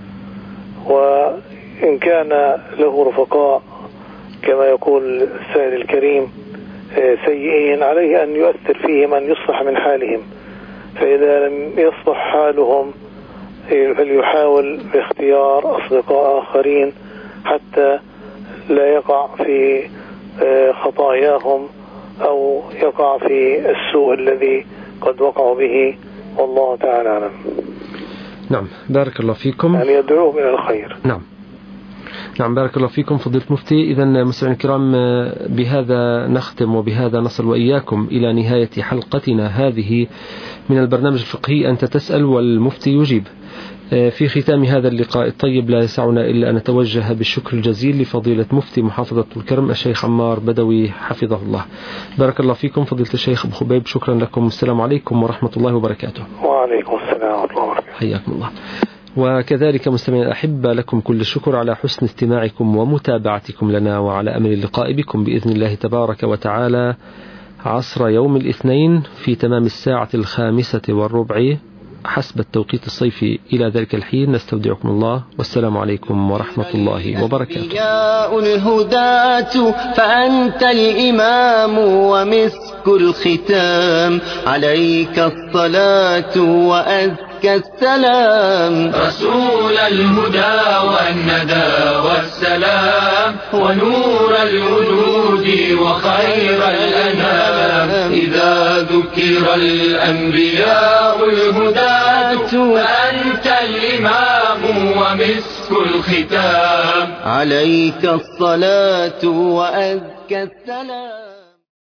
J: وإن كان له رفقاء كما يقول السائل الكريم سيئين عليه أن يؤثر فيهم، أن يصلح من حالهم، فإذا لم يصلح حالهم فليحاول باختيار أصدقاء آخرين حتى لا يقع في خطاياهم أو يقع في السوء الذي قد وقعوا به، والله تعالى أعلم.
C: نعم، بارك الله فيكم.
J: يعني يدعوهم إلى الخير.
C: نعم نعم بارك الله فيكم فضيلة مفتي. إذا مستمعينا الكرام، بهذا نختم وبهذا نصل وإياكم إلى نهاية حلقتنا هذه من البرنامج الفقهي أنت تسأل والمفتي يجيب. في ختام هذا اللقاء الطيب لا يسعنا إلا أن نتوجه بالشكر الجزيل لفضيلة مفتي محافظة الكرم الشيخ عمار بدوي حفظه الله. بارك الله فيكم فضيلة الشيخ أبو خبيب، شكرا لكم، السلام عليكم ورحمة الله وبركاته.
J: وعليكم السلام ورحمة الله وبركاته.
C: حياكم الله. وكذلك مستمعين الأحبة، لكم كل الشكر على حسن استماعكم ومتابعتكم لنا، وعلى أمل اللقاء بكم بإذن الله تبارك وتعالى عصر يوم الاثنين في تمام الساعة الخامسة والربع حسب التوقيت الصيفي. إلى ذلك الحين نستودعكم الله، والسلام عليكم ورحمة الله وبركاته.
A: يا الهداة فأنت الإمام ومسك الختام، عليك الصلاة وأزكى السلام.
B: رسول الهدى والندى والسلام ونور الوجود وخير الأنام، إذا ذكر الأنبياء الهداة فأنت الإمام ومسك الختام،
A: عليك الصلاة وأزكى السلام.